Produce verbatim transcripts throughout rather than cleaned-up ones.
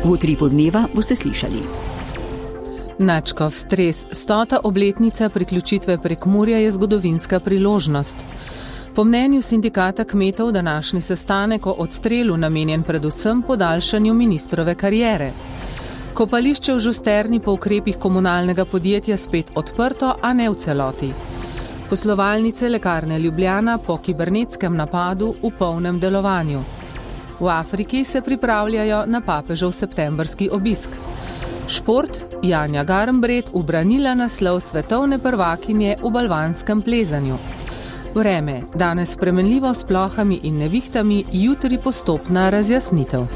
V utripu dneva boste slišali. Načkov stres. Stota obletnica priključitve Prekmurja je zgodovinska priložnost. Po mnenju sindikata kmetov današnji sestanek o odstrelu namenjen predvsem podaljšanju ministrove kariere. Kopališče v Žusterni po ukrepih komunalnega podjetja spet odprto, a ne v celoti. Poslovalnice Lekarne Ljubljana po kibernetskem napadu v polnem delovanju. V Afriki se pripravljajo na papežev septembrski obisk. Šport, Janja Garnbret ubranila naslov svetovne prvakinje v balvanskem plezanju. Vreme, danes spremenljivo s plohami in nevihtami, jutri postopna razjasnitev.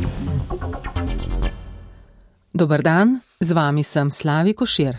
Dober dan, z vami sem Slavi Košir.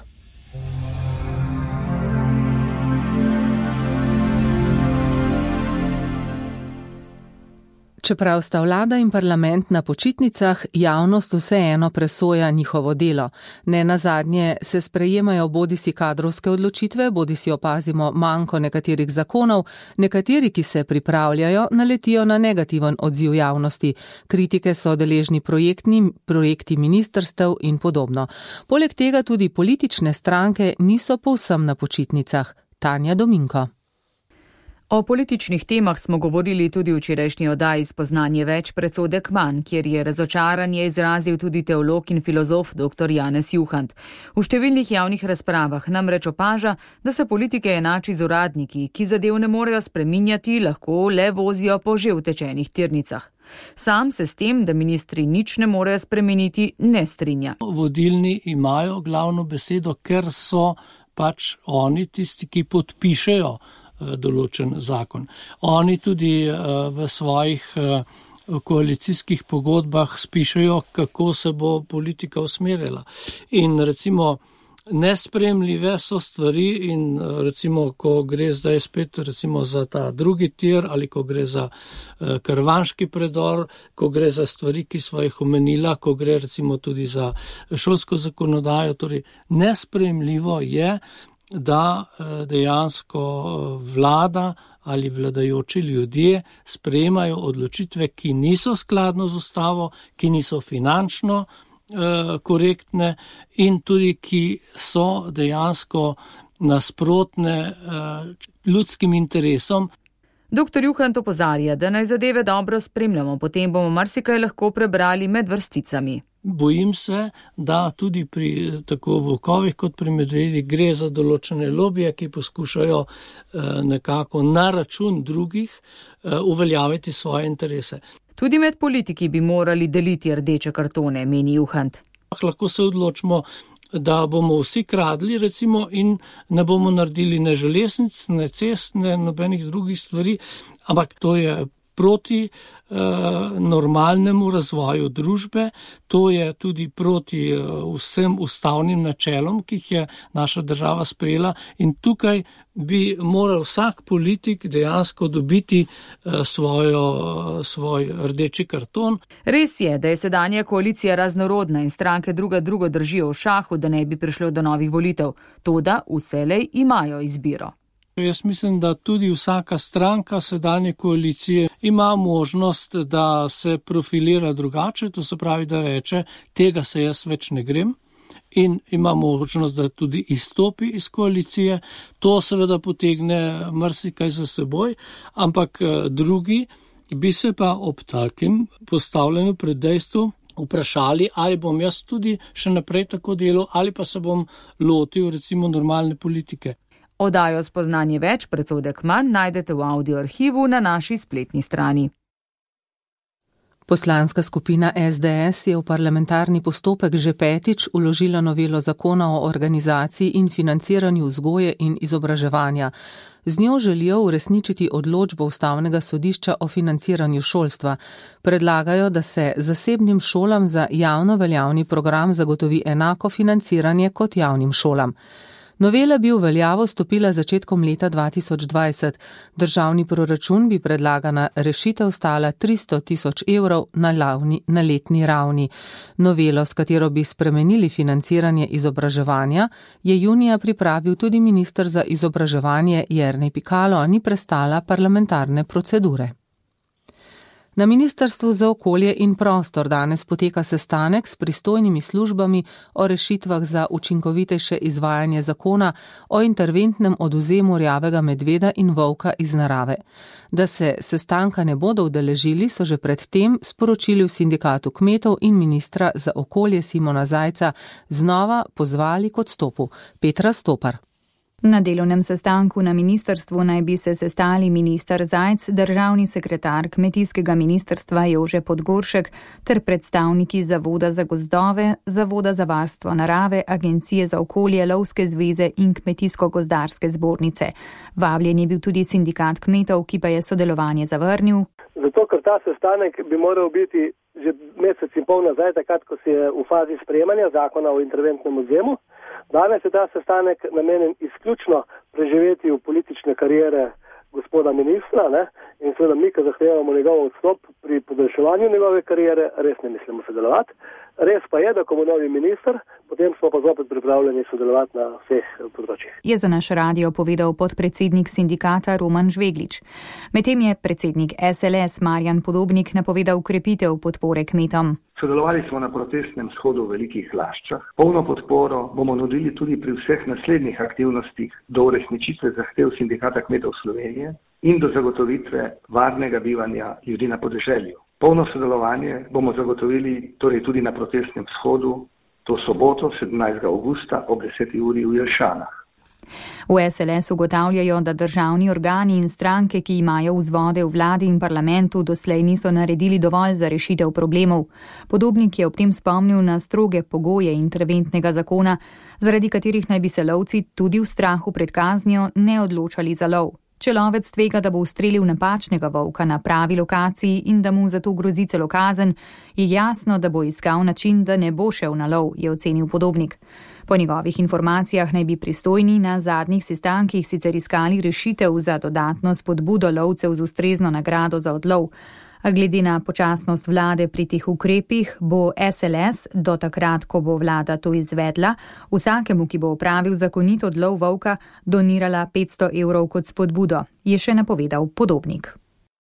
Čeprav sta vlada in parlament na počitnicah, javnost vseeno presoja njihovo delo. Ne nazadnje se sprejemajo bodisi kadrovske odločitve, bodisi opazimo manko nekaterih zakonov, nekateri, ki se pripravljajo, naletijo na negativen odziv javnosti. Kritike so deležni projektni, projekti ministrstev in podobno. Poleg tega tudi politične stranke niso povsem na počitnicah. Tanja Dominko. O političnih temah smo govorili tudi v včerajšnji oddaji Spoznanje več, predsodek manj, kjer je razočaranje izrazil tudi teolog in filozof dr. Janez Juhant. V številnih javnih razpravah namreč opaža, da se politike enači z uradniki, ki zadev ne morejo spreminjati, lahko le vozijo po že utečenih tirnicah. Sam se s tem, da ministri nič ne morejo spremeniti, ne strinja. Vodilni imajo glavno besedo, ker so pač oni tisti, ki podpišejo določen zakon. Oni tudi v svojih koalicijskih pogodbah spišejo, kako se bo politika usmerila. In recimo nespremljive so stvari in recimo, ko gre zdaj spet recimo za ta drugi tir ali ko gre za Krvanški predor, ko gre za stvari, ki smo jih omenila, ko gre recimo tudi za šolsko zakonodajo, torej nespremljivo je, da dejansko vlada ali vladajoči ljudje sprejemajo odločitve, ki niso skladno z ustavo, ki niso finančno eh, korektne in tudi, ki so dejansko nasprotne eh, ljudskim interesom. Doktor Juhant opozarja, da naj zadeve dobro spremljamo, potem bomo marsikaj lahko prebrali med vrsticami. Bojim se, da tudi pri tako volkovih kot pri medvedih gre za določene lobije, ki poskušajo nekako na račun drugih uveljaviti svoje interese. Tudi med politiki bi morali deliti rdeče kartone, meni Juhant. Lahko se odločimo, da bomo vsi kradli recimo in ne bomo naredili ne železnic, ne cest, ne nobenih drugih stvari, ampak to je proti eh, normalnemu razvoju družbe, to je tudi proti eh, vsem ustavnim načelom, ki jih je naša država sprejela in tukaj bi moral vsak politik dejansko dobiti eh, svojo, svoj rdeči karton. Res je, da je sedanja koalicija raznorodna in stranke druga drugo držijo v šahu, da ne bi prišlo do novih volitev, toda vselej imajo izbiro. Jaz mislim, da tudi vsaka stranka sedanje koalicije ima možnost, da se profilira drugače, to se pravi, da reče, tega se jaz več ne grem in ima možnost, da tudi izstopi iz koalicije. To seveda potegne marsikaj za seboj, ampak drugi bi se pa ob takem postavljanju pred dejstvom vprašali, ali bom jaz tudi še naprej tako delal, ali pa se bom lotil recimo normalne politike. Oddajo Spoznanje več, predsodek manj najdete v audio arhivu na naši spletni strani. Poslanska skupina S D S je v parlamentarni postopek že petič vložila novelo zakona o organizaciji in financiranju vzgoje in izobraževanja. Z njo želijo uresničiti odločbo Ustavnega sodišča o financiranju šolstva. Predlagajo, da se zasebnim šolam za javno veljavni program zagotovi enako financiranje kot javnim šolam. Novela bi v veljavo stopila začetkom leta dva tisoč dvajset. Državni proračun bi predlagana rešitev stala tristo tisoč evrov na, lavni, na letni ravni. Novelo, s katero bi spremenili financiranje izobraževanja, je junija pripravil tudi minister za izobraževanje Jernej Pikalo, a ni prestala parlamentarne procedure. Na Ministrstvu za okolje in prostor danes poteka sestanek s pristojnimi službami o rešitvah za učinkovitejše izvajanje zakona o interventnem odvzemu rjavega medveda in volka iz narave. Da se sestanka ne bodo udeležili, so že pred tem sporočili v sindikatu kmetov in ministra za okolje Simona Zajca znova pozvali k odstopu. Petra Stopar. Na delovnem sestanku na ministrstvu naj bi se sestali minister Zajc, državni sekretar kmetijskega ministrstva Jože Podgoršek ter predstavniki Zavoda za gozdove, Zavoda za varstvo narave, Agencije za okolje, Lovske zveze in Kmetijsko-gozdarske zbornice. Vabljen je bil tudi sindikat kmetov, ki pa je sodelovanje zavrnil. Zato, ker ta sestanek bi moral biti že mesec in pol nazaj, takrat, ko se je v fazi sprejemanja zakona o interventnem odvzemu. Danes je ta sestanek namenjen izključno preživetju politične kariere gospoda ministra, ne? In seveda mi, ko zahtevamo njegov odstop pri podaljševanju njegove kariere, res ne mislimo sodelovati. Res pa je, da ko bo novi minister, potem smo pa zopet pripravljeni sodelovati na vseh področjih. Je za naš radio povedal podpredsednik sindikata Roman Žveglič. Medtem je predsednik S L S Marjan Podobnik napovedal ukrepitev podpore kmetom. Sodelovali smo na protestnem shodu v Velikih Laščah. Polno podporo bomo nudili tudi pri vseh naslednjih aktivnostih do uresničitve zahtev sindikata kmetov Slovenije in do zagotovitve varnega bivanja ljudi na podeželju. Polno sodelovanje bomo zagotovili torej tudi na protestnem shodu to soboto, sedemnajstega avgusta ob deseti uri v Jelšanah. V S L S ugotavljajo, da državni organi in stranke, ki imajo vzvode v vladi in parlamentu, doslej niso naredili dovolj za rešitev problemov. Podobnik je ob tem spomnil na stroge pogoje interventnega zakona, zaradi katerih naj bi se lovci tudi v strahu pred kaznijo ne odločali za lov. Če lovec tvega, da bo ustrelil napačnega volka na pravi lokaciji in da mu zato grozi celo kazen, je jasno, da bo iskal način, da ne bo šel na lov, je ocenil Podobnik. Po njegovih informacijah naj bi pristojni na zadnjih sestankih sicer iskali rešitev za dodatno spodbudo lovcev z ustrezno nagrado za odlov. A glede na počasnost vlade pri teh ukrepih bo S L S do takrat, ko bo vlada to izvedla, vsakemu, ki bo opravil zakonit odlov volka, donirala petsto evrov kot spodbudo, je še napovedal Podobnik.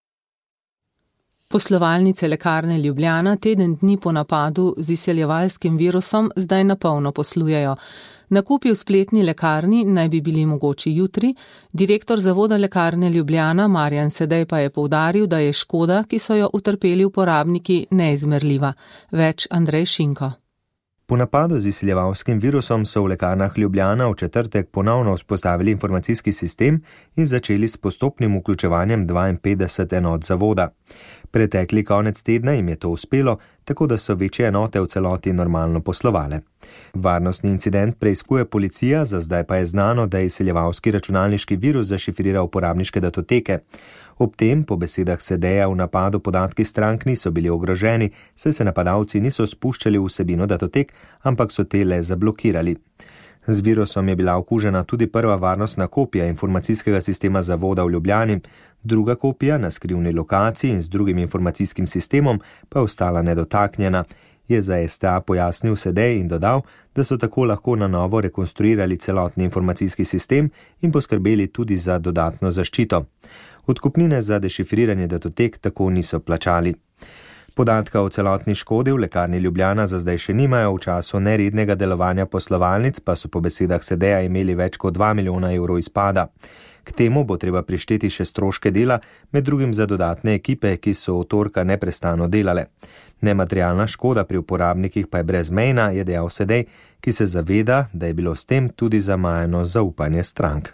Poslovalnice Lekarne Ljubljana teden dni po napadu z izseljevalskim virusom zdaj napolno poslujejo. Nakupi v spletni lekarni naj bi bili mogoči jutri, direktor Zavoda Lekarne Ljubljana Marjan Sedej pa je poudaril, da je škoda, ki so jo utrpeli uporabniki, neizmerljiva. Več Andrej Šinko. Po napadu z izseljevalskim virusom so v Lekarnah Ljubljana v četrtek ponovno vzpostavili informacijski sistem in začeli s postopnim vključevanjem dvainpetdeset enot zavoda. Pretekli konec tedna jim je to uspelo, tako da so večje enote v celoti normalno poslovale. Varnostni incident preiskuje policija, za zdaj pa je znano, da je izseljevalski računalniški virus zašifriral uporabniške datoteke. Ob tem, po besedah Sedeja, v napadu podatki strank niso bili ogroženi, saj se napadalci niso spuščali v vsebino datotek, ampak so te le zablokirali. Z virusom je bila okužena tudi prva varnostna kopija informacijskega sistema zavoda v Ljubljani, druga kopija na skrivni lokaciji in z drugim informacijskim sistemom pa je ostala nedotaknjena, je za S T A pojasnil Sedej in dodal, da so tako lahko na novo rekonstruirali celotni informacijski sistem in poskrbeli tudi za dodatno zaščito. Odkupnine za dešifriranje datotek tako niso plačali. Podatka o celotni škodi v Lekarni Ljubljana za zdaj še nimajo, v času nerednega delovanja poslovalnic pa so po besedah Sedeja imeli več kot dva milijona evrov izpada. K temu bo treba prišteti še stroške dela, med drugim za dodatne ekipe, ki so od torka neprestano delale. Nematerialna škoda pri uporabnikih pa je brezmejna, je dejal Sedej, ki se zaveda, da je bilo s tem tudi zamajeno zaupanje strank.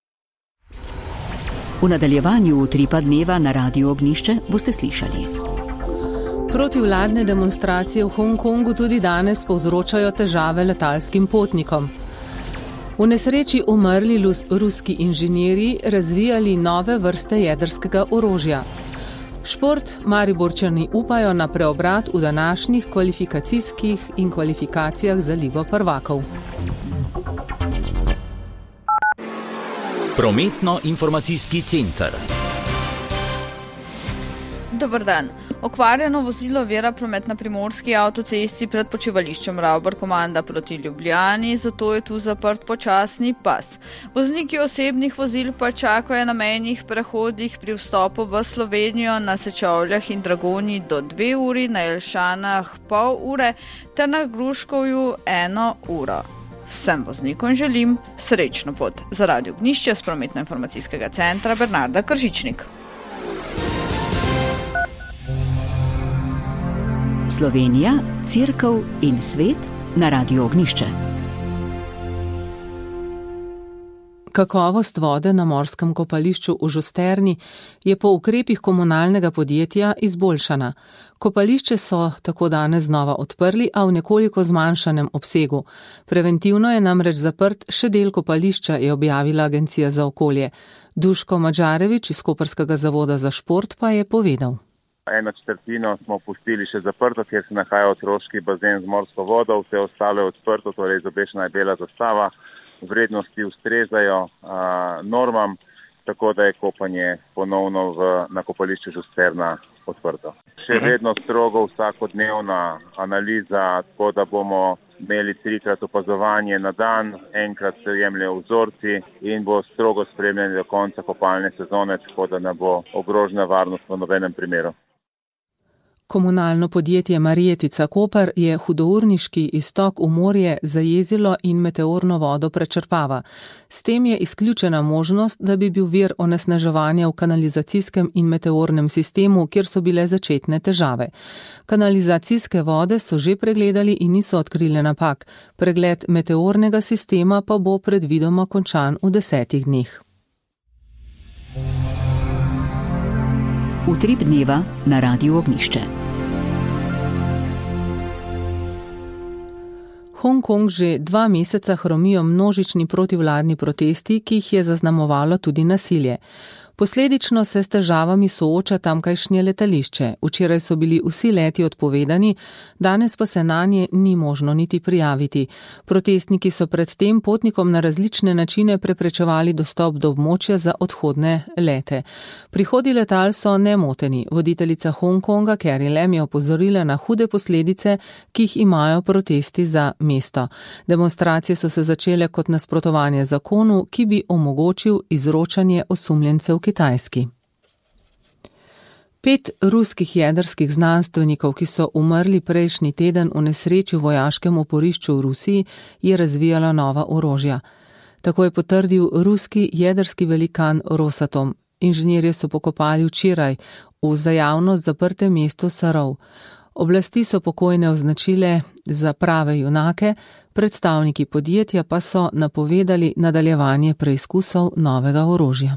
V nadaljevanju utripa dneva na Radiu Ognjišče boste slišali. Protivladne demonstracije v Hongkongu tudi danes povzročajo težave letalskim potnikom. V nesreči umrli ruski inženirji razvijali nove vrste jedrskega orožja. Šport, Mariborčani upajo na preobrat v današnjih kvalifikacijskih in kvalifikacijah za Ligo prvakov. Prometno-informacijski center. Dobar dan. Okvarjeno vozilo ovira promet na primorski avtocesti pred počivališčem Ravbar komanda proti Ljubljani, zato je tu zaprt počasni pas. Vozniki osebnih vozil pa čakajo na mejnih prehodih pri vstopu v Slovenijo na Sečovljah in Dragonji do dve uri, na Jelšanah pol ure ter na Gruškovju eno uro. Vsem voznikom želim srečno pot. Za Radio Ognjišče s prometno-informacijskega centra Bernarda Kržičnik. Slovenija, Cerkev in svet na Radio Ognjišče. Kakovost vode na morskem kopališču v Žusterni je po ukrepih komunalnega podjetja izboljšana. Kopališče so tako danes znova odprli, a v nekoliko zmanjšanem obsegu. Preventivno je namreč zaprt še del kopališča, je objavila Agencija za okolje. Duško Madžarevič iz Koprskega zavoda za šport pa je povedal. Eno četrtino smo pustili še zaprto, kjer se nahaja otroški bazen z morsko vodo, vse ostalo je odprto, torej izobešena je bela zastava, vrednosti ustrezajo a, normam, tako da je kopanje ponovno v, na kopališču Žusterna odprto. Še vedno strogo vsakodnevna analiza, tako da bomo imeli trikrat opazovanje na dan, enkrat se jemljajo vzorci in bo strogo spremljanje do konca kopalne sezone, tako da ne bo ogrožena varnost v nobenem primeru. Komunalno podjetje Marjetica Koper je hudourniški iztok v morje zajezilo in meteorno vodo prečrpava. S tem je izključena možnost, da bi bil vir onesnaževanja v kanalizacijskem in meteornem sistemu, kjer so bile začetne težave. Kanalizacijske vode so že pregledali in niso odkrile napak. Pregled meteornega sistema pa bo predvidoma končan v desetih dneh. Utrip dneva na Radio Ognjišče. Hongkong že dva meseca hromijo množični protivladni protesti, ki jih je zaznamovalo tudi nasilje. Posledično se s težavami sooča tamkajšnje letališče. Včeraj so bili vsi leti odpovedani, danes pa se nanje ni možno niti prijaviti. Protestniki so predtem potnikom na različne načine preprečevali dostop do območja za odhodne lete. Prihodi letal so nemoteni. Voditeljica Hongkonga Carrie Lam je opozorila na hude posledice, ki jih imajo protesti za mesto. Demonstracije so se začele kot nasprotovanje zakonu, ki bi omogočil izročanje osumljencev Kitajski. Pet ruskih jedrskih znanstvenikov, ki so umrli prejšnji teden v nesreči v vojaškem oporišču v Rusiji, je razvijala nova orožja. Tako je potrdil ruski jedrski velikan Rosatom. Inženirje so pokopali včeraj v za javnost zaprtem mestu Sarov. Oblasti so pokojne označile za prave junake, predstavniki podjetja pa so napovedali nadaljevanje preizkusov novega orožja.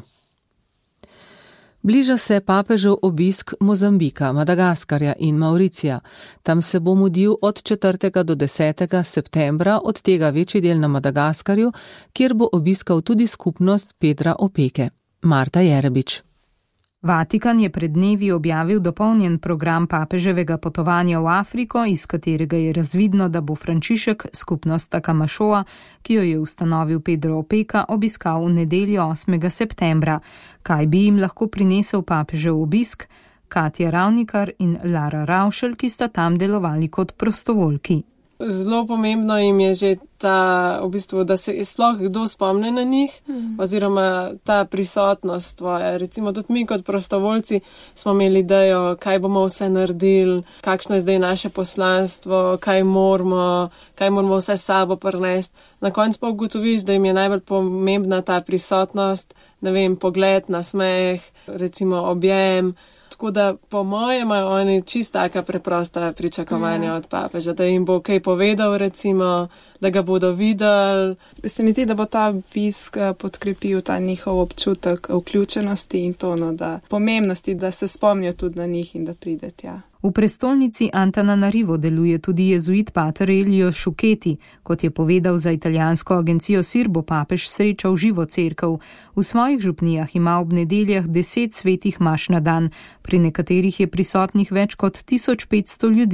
Bliža se papežev obisk Mozambika, Madagaskarja in Mauricija. Tam se bo mudil od četrtega do desetega septembra, od tega večji del na Madagaskarju, kjer bo obiskal tudi skupnost Pedra Opeke. Marta Jerebič. Vatikan je pred dnevi objavil dopolnjen program papeževega potovanja v Afriko, iz katerega je razvidno, da bo Frančišek skupnost Takamašoa, ki jo je ustanovil Pedro Opeka, obiskal v nedeljo osmega septembra. Kaj bi jim lahko prinesel papežev obisk? Katja Ravnikar in Lara Ravšelj, ki sta tam delovali kot prostovoljki. Zelo pomembno jim je že ta, v bistvu, da se sploh kdo spomne na njih, mm. oziroma ta prisotnost tvoja. Recimo tudi mi kot prostovoljci smo imeli idejo, kaj bomo vse naredili, kakšno je zdaj naše poslanstvo, kaj moramo, kaj moramo vse sabo prinesti. Na koncu pa ugotoviš, da jim je najbolj pomembna ta prisotnost, ne vem, pogled, nasmeh, recimo objem. Tako da po mojem imajo oni čist taka preprosta pričakovanja od papeža, da jim bo kaj povedal, recimo, da ga bodo videli. Se mi zdi, da bo ta obisk podkrepil ta njihov občutek vključenosti in to, no, da pomembnosti, da se spomnijo tudi na njih in da pride tja. V prestolnici Antananarivo deluje tudi jezuit pater Elio Šuketi. Kot je povedal za italijansko agencijo Sir, bo papež srečal živo cerkev. V svojih župnijah ima ob nedeljah deset svetih maš na dan, pri nekaterih je prisotnih več kot tisoč petsto ljudi.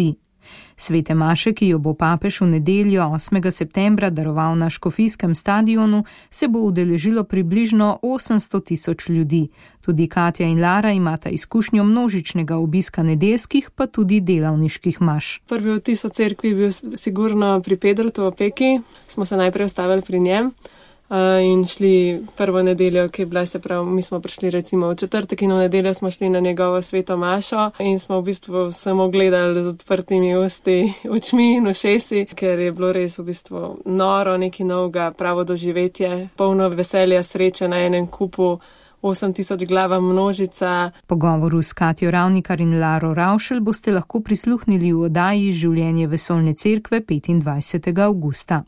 Svete maše, ki jo bo papež v nedeljo osmega septembra daroval na Škofijskem stadionu, se bo udeležilo približno osemsto tisoč ljudi. Tudi Katja in Lara imata izkušnjo množičnega obiska nedeljskih, pa tudi delavniških maš. Prvi vtis o cerkvi je bil sigurno pri Pedrotu v Opeki. Smo se najprej ustavili pri njem in šli prvo nedeljo, ki je bila, se pravi, mi smo prišli recimo v četrtek in v nedeljo smo šli na njegovo sveto mašo in smo v bistvu samo gledali z odprtimi usti, očmi in ušesi, ker je bilo res v bistvu noro, nekaj novega, pravo doživetje, polno veselja, sreče na enem kupu, osem tisoč glava množica. Pogovoru s Katjo Ravnikar in Laro Ravšelj boste lahko prisluhnili v oddaji Življenje vesoljne cerkve petindvajsetega avgusta.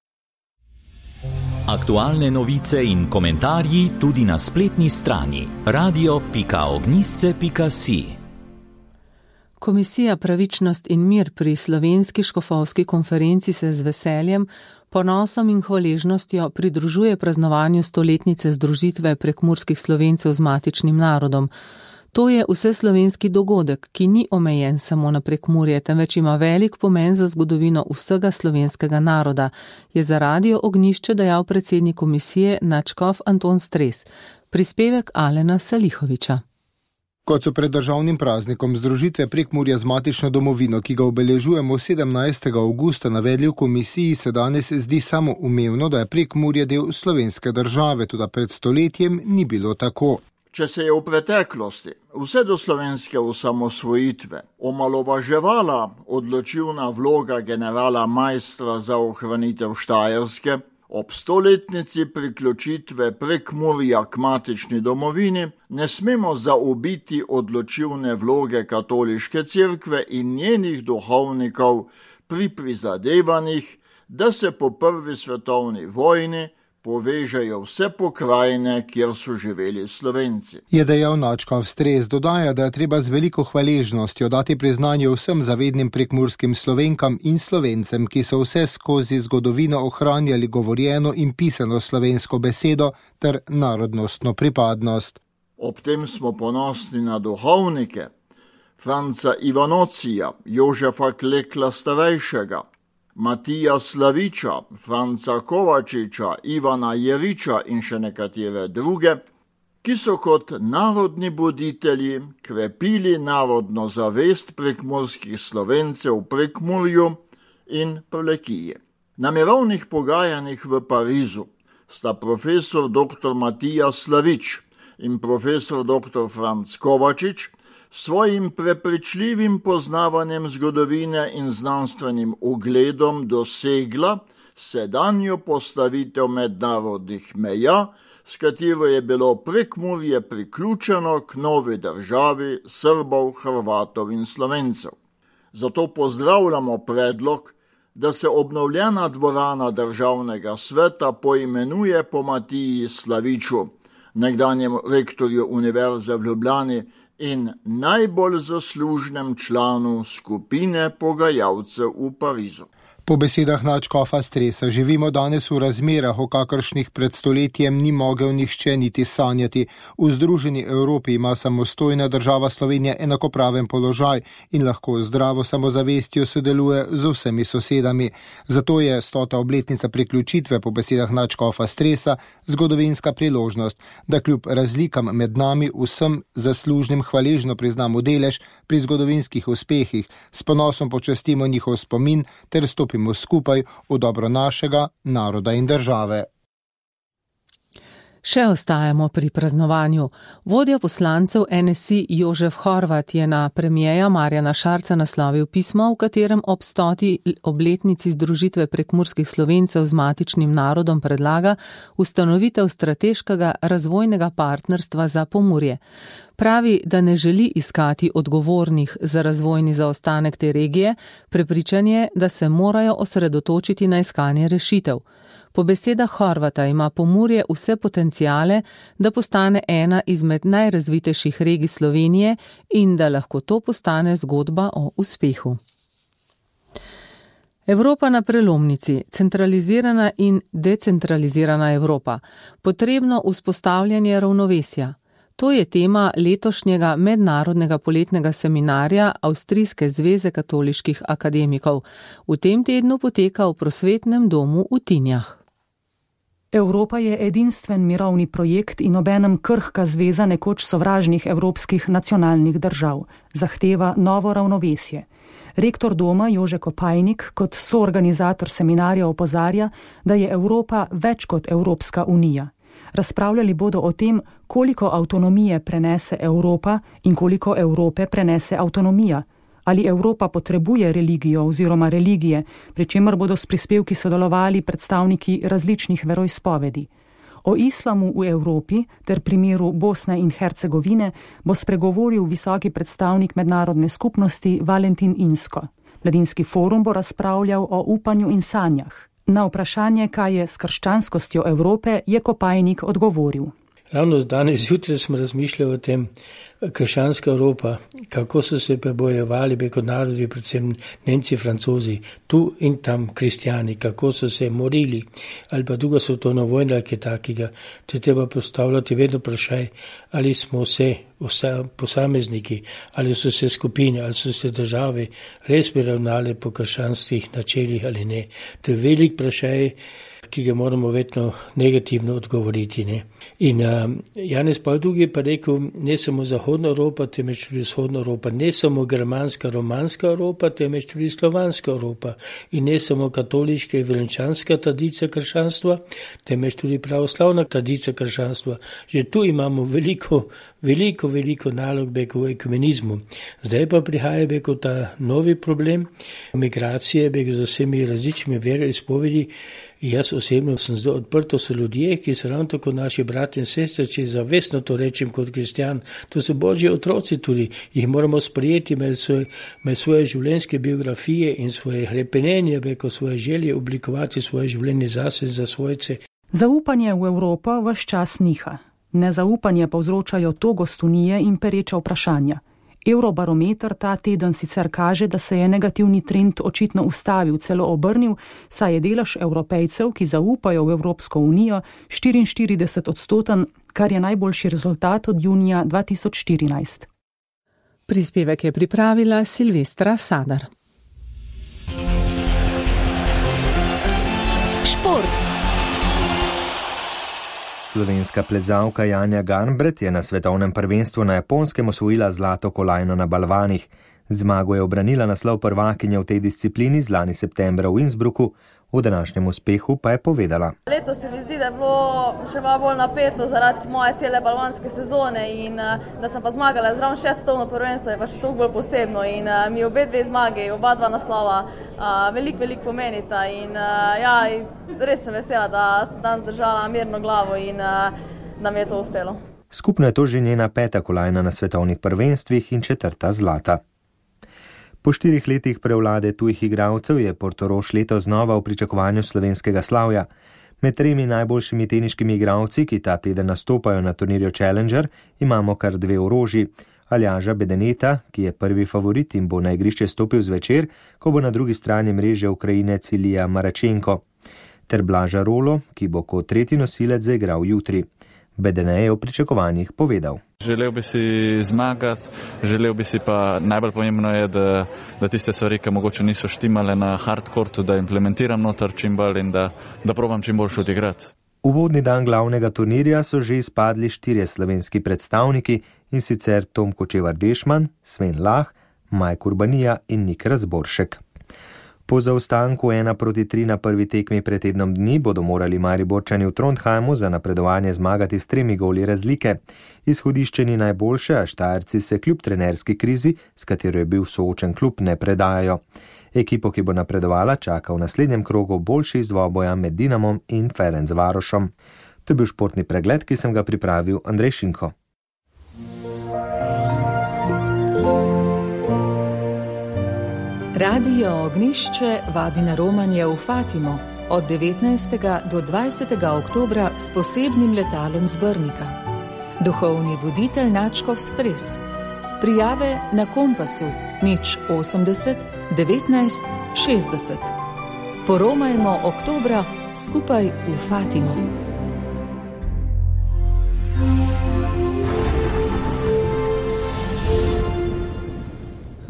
Aktualne novice in komentarji tudi na spletni strani radio pika ognjisce pika si. Komisija Pravičnost in mir pri Slovenski škofovski konferenci se z veseljem, ponosom in hvaležnostjo pridružuje praznovanju stoletnice združitve prekmurskih Slovencev z matičnim narodom. To je vseslovenski dogodek, ki ni omejen samo na Prekmurje, temveč ima velik pomen za zgodovino vsega slovenskega naroda, je za Radio Ognjišče dejal predsednik komisije nadškof Anton Stres. Prispevek Alena Salihoviča. Kot so pred državnim praznikom združitve Prekmurja z matično domovino, ki ga obeležujemo sedemnajstega avgusta, navedli v komisiji, se danes zdi samoumevno, da je Prekmurje del slovenske države, tudi pred stoletjem ni bilo tako. Če se je v preteklosti, vse do slovenske osamosvojitve, omalovaževala odločilna vloga generala Maistra za ohranitev Štajerske, ob stoletnici priključitve Prekmurja k matični domovini ne smemo zaobiti odločilne vloge katoliške cerkve in njenih duhovnikov pri prizadevanjih, da se po prvi svetovni vojni povežejo vse pokrajine, kjer so živeli Slovenci. Je dejal nadškof Stres, dodaja, da je treba z veliko hvaležnostjo dati priznanje vsem zavednim prekmurskim Slovenkam in Slovencem, ki so vse skozi zgodovino ohranjali govorjeno in pisano slovensko besedo ter narodnostno pripadnost. Ob tem smo ponosni na duhovnike Franca Ivanocija, Jožefa Klekla starejšega, Matija Slaviča, Franca Kovačiča, Ivana Jeriča in še nekatere druge, ki so kot narodni buditelji krepili narodno zavest prekmurskih Slovencev v Prekmurju in Prlekiji. Na mirovnih pogajanjih v Parizu sta profesor doktor Matija Slavič in profesor doktor Franc Kovačič svojim prepričljivim poznavanjem zgodovine in znanstvenim ugledom dosegla sedanjo postavitev mednarodnih meja, s katero je bilo Prekmurje priključeno k novi državi Srbov, Hrvatov in Slovencev. Zato pozdravljamo predlog, da se obnovljena dvorana državnega sveta poimenuje po Matiji Slaviču, nekdanjem rektorju Univerze v Ljubljani in najbolj zaslužnem članu skupine pogajalcev v Parizu. Po besedah nadškofa Stresa živimo danes v razmerah, o kakršnih pred stoletjem ni mogel nihče niti sanjati. V združeni Evropi ima samostojna država Slovenija enakopraven položaj in lahko zdravo samozavestjo sodeluje z vsemi sosedami. Zato je stota obletnica priključitve po besedah nadškofa Stresa zgodovinska priložnost, da kljub razlikam med nami vsem zaslužnim hvaležno priznamo delež pri zgodovinskih uspehih, s ponosom počastimo njihov spomin ter stopimo skupaj v dobro našega naroda in države. Še ostajamo pri praznovanju. Vodja poslancev N S I Jožef Horvat je na premierja Marjana Šarca naslovil pismo, v katerem ob stoti obletnici združitve prekmurskih Slovencev z matičnim narodom predlaga ustanovitev strateškega razvojnega partnerstva za Pomurje. Pravi, da ne želi iskati odgovornih za razvojni zaostanek te regije, prepričan je, da se morajo osredotočiti na iskanje rešitev. Po besedah Horvata ima Pomurje vse potencijale, da postane ena izmed najrazvitejših regij Slovenije in da lahko to postane zgodba o uspehu. Evropa na prelomnici, centralizirana in decentralizirana Evropa, potrebno vzpostavljanje ravnovesja. To je tema letošnjega mednarodnega poletnega seminarja Avstrijske zveze katoliških akademikov. V tem tednu poteka v prosvetnem domu v Tinjah. Evropa je edinstven mirovni projekt in obenem krhka zveza nekoč sovražnih evropskih nacionalnih držav. Zahteva novo ravnovesje. Rektor doma Jože Kopajnik kot soorganizator seminarja opozarja, da je Evropa več kot Evropska unija. Razpravljali bodo o tem, koliko avtonomije prenese Evropa in koliko Evrope prenese avtonomija. Ali Evropa potrebuje religijo oziroma religije, pri čemer bodo s prispevki sodelovali predstavniki različnih veroizpovedi. O islamu v Evropi ter primeru Bosne in Hercegovine bo spregovoril visoki predstavnik mednarodne skupnosti Valentin Insko. Mladinski forum bo razpravljal o upanju in sanjah. Na vprašanje, kaj je s krščanskostjo Evrope, je Kopajnik odgovoril. Ravno danes zjutraj smo razmišljali o tem, krščanska Evropa, kako so se prebojevali kot narodi, predvsem Nemci, Francozi, tu in tam kristjani, kako so se morili, ali pa druga svetovna vojna, ali kaj takega. To je treba postavljati vedno vprašaj, ali smo se vsa, posamezniki, ali so se skupine, ali so se države res bi ravnali po krščanskih načelih ali ne. To je velik vprašaj, ki ga moramo vedno negativno odgovoriti. Ne? In uh, Janez Pavel drugi pa rekel, ne samo Zahodna Evropa, temveč tudi Vzhodna Evropa, ne samo germanska, romanska Evropa, temveč tudi slovanska Evropa in ne samo katoliška in velenčanska tradicija krščanstva, temveč tudi pravoslavna tradicija krščanstva. Že tu imamo veliko, veliko, veliko nalog beko v ekumenizmu. Zdaj pa prihaja beko ta novi problem migracije beko z vsemi različnimi veroizpovedi. Jaz osebno sem zelo odprto, so ljudje, ki so ravno tako naši brati in sestre, če zavestno to rečem kot kristjan, to so božji otroci tudi, jih moramo sprejeti med svoje, med svoje življenjske biografije in svoje hrepenenje, beko svoje želje oblikovati svoje življenje zase in za svojce. Zaupanje v Evropo vaš čas niha. Nezaupanje povzročajo togost unije in pereča vprašanja. Eurobarometer ta teden sicer kaže, da se je negativni trend očitno ustavil, celo obrnil, saj je delež Evropejcev, ki zaupajo v Evropsko unijo, štiriinštirideset odstoten, kar je najboljši rezultat od junija dva tisoč štirinajst. Prispevek je pripravila Silvestra Sadar. Šport. Slovenska plezalka Janja Garnbret je na svetovnem prvenstvu na Japonskem osvojila zlato kolajno na balvanih. Zmago je obranila naslov prvakinje v tej disciplini z lani septembra v Innsbrucku, v današnjem uspehu pa je povedala. Letos se mi zdi, da je bilo še malo bolj napeto zaradi moje cele balvanske sezone in da sem pa zmagala zraven šestovno prvenstvo, je pa še toliko bolj posebno in mi obe dve zmage, oba dva naslova veliko, veliko pomenita in ja, res sem vesela, da sem danes držala mirno glavo in da mi je to uspelo. Skupno je to že njena peta kolajna na svetovnih prvenstvih in četrta zlata. Po štirih letih prevlade tujih igralcev je Portorož letos znova v pričakovanju slovenskega slavja. Med tremi najboljšimi teniškimi igralci, ki ta teden nastopajo na turnirju Challenger, imamo kar dve orožji. Aljaža Bedeneta, ki je prvi favorit in bo na igrišče stopil zvečer, ko bo na drugi strani mreže Ukrajinec Ilija Maračenko. Ter Blaža Rolo, ki bo kot tretji nosilec zaigral jutri. Bedene je o pričakovanjih povedal. Želel bi si zmagati, želel bi si pa, najbolj pomembno je, da, da tiste stvari, ki mogoče niso štimale na hardcourtu, da implementiram noter čim bolj in da, da probam čim boljš odigrati. Uvodni dan glavnega turnirja so že izpadli štirje slovenski predstavniki, in sicer Tom Kočevar Dešman, Sven Lah, Majk Urbanija in Nik Razboršek. Po zaostanku ena proti tri na prvi tekmi pred tednom dni bodo morali Mariborčani v Trondheimu za napredovanje zmagati s tremi goli razlike. Izhodišče ni najboljše, a Štajerci se kljub trenerski krizi, s katero je bil soočen klub, ne predajajo. Ekipo, ki bo napredovala, čaka v naslednjem krogu boljši iz dvoboja med Dinamom in Ferencvarošom. To je bil športni pregled, ki sem ga pripravil Andrej Šinko. Radio Ognišče vabi na romanje v Fatimo od devetnajstega do dvajsetega oktobra s posebnim letalom z Brnika. Duhovni voditelj Načkov Stres. Prijave na Kompasu nič osemdeset devetnajst šestdeset. Poromajmo oktobra skupaj v Fatimo.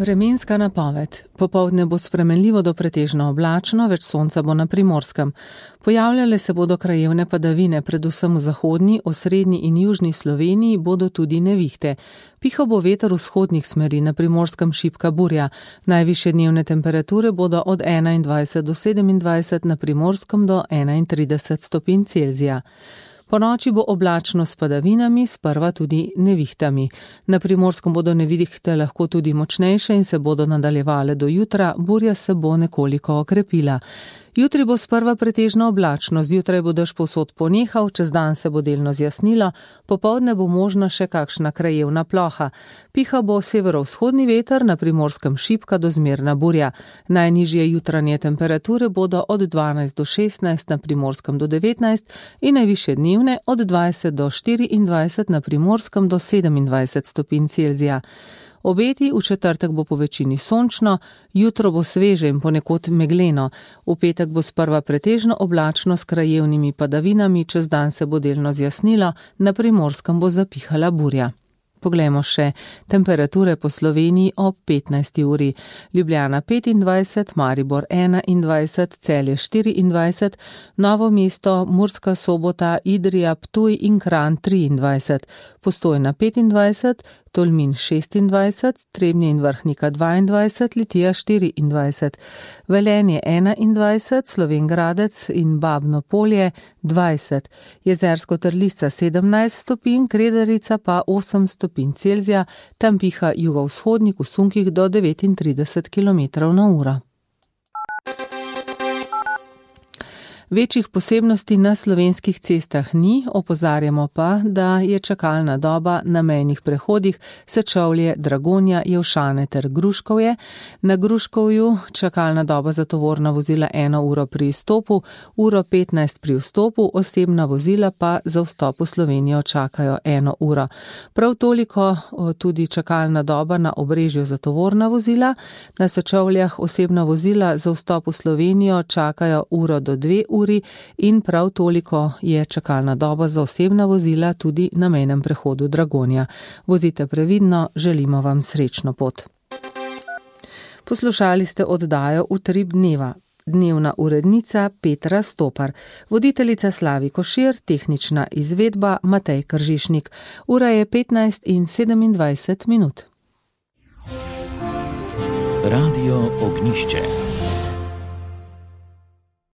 Vremenska napoved. Popoldne bo spremenljivo do pretežno oblačno, več sonca bo na Primorskem. Pojavljale se bodo krajevne padavine, predvsem v zahodni, osrednji in južni Sloveniji bodo tudi nevihte. Pihal bo veter vzhodnih smeri, na Primorskem šibka burja. Najvišje dnevne temperature bodo od enaindvajset do sedemindvajset, na Primorskem do enaintrideset stopinj Celzija. Po noči bo oblačno s padavinami, sprva tudi nevihtami. Na Primorskem bodo nevihte lahko tudi močnejše in se bodo nadaljevale do jutra, burja se bo nekoliko okrepila. Jutri bo sprva pretežno oblačno, zjutraj bo dež povsod ponehal, čez dan se bo delno zjasnilo, popoldne bo možna še kakšna krajevna ploha. Piha bo severovzhodni veter, na Primorskem šibka do zmerna burja. Najnižje jutranje temperature bodo od dvanajst do šestnajst, na Primorskem do devetnajst in najvišje dnevne od dvajset do štiriindvajset, na Primorskem do sedemindvajset stopinj Celzija. Obeti v četrtek bo po večini sončno, jutro bo sveže in ponekod megleno. V petek bo sprva pretežno oblačno s krajevnimi padavinami, čez dan se bo delno zjasnilo, na Primorskem bo zapihala burja. Poglejmo še temperature po Sloveniji ob petnajsti uri. Ljubljana petindvajset, Maribor enaindvajset, Celje štiriindvajset, Novo mesto, Murska Sobota, Idrija, Ptuj in Kranj triindvajset, Postojna petindvajset, Tolmin šestindvajset, Trebnje in Vrhnika dvaindvajset, Litija štiriindvajset, Velenje enaindvajset, Slovenj Gradec in Babno Polje dvajset, Jezersko Trlica sedemnajst stopinj, Kredarica pa osem stopinj Celzija, tam piha jugovzhodnik v sunkih do devetintrideset kilometrov na uro. Večjih posebnosti na slovenskih cestah ni, opozarjamo pa, da je čakalna doba na mejnih prehodih Sečovlje, Dragonja, Jelšane ter Gruškovje. Na Gruškovju čakalna doba za tovorna vozila eno uro pri izstopu, uro petnajst pri vstopu, osebna vozila pa za vstop v Slovenijo čakajo eno uro. Prav toliko tudi čakalna doba na Obrežju za tovorna vozila. Na Sečovljah osebna vozila za vstop v Slovenijo čakajo uro do dve uri. In prav toliko je čakalna doba za osebna vozila tudi na mejnem prehodu Dragonja. Vozite previdno, želimo vam srečno pot. Poslušali ste oddajo Utrip dneva. Dnevna urednica Petra Stopar, voditeljica Slavi Košir, tehnična izvedba Matej Kržišnik. Ura je petnajst in sedemindvajset minut. Radio Ognišče.